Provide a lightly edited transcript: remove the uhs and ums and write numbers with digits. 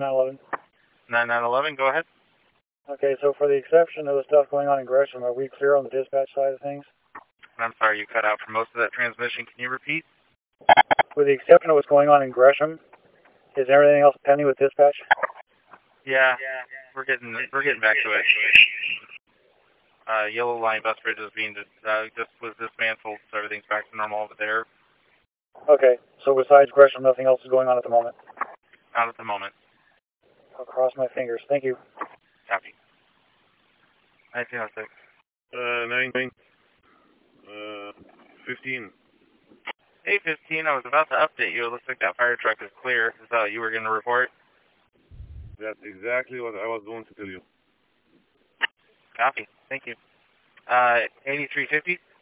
9911. 9911, go ahead. Okay, so for the exception of the stuff going on in Gresham, are we clear on the dispatch side of things? I'm sorry, you cut out for most of that transmission. Can you repeat? With the exception of what's going on in Gresham, is everything else pending with dispatch? Yeah, we're getting back to it. Yellow Line bus bridge is being just was dismantled, so everything's back to normal over there. Okay, so besides Gresham, nothing else is going on at the moment? Not at the moment. I'll cross my fingers. Thank you. Copy. 1906. 15. Hey, 15, I was about to update you. It looks like that fire truck is clear. Is that what you were going to report? That's exactly what I was going to tell you. Copy. Thank you. 8350?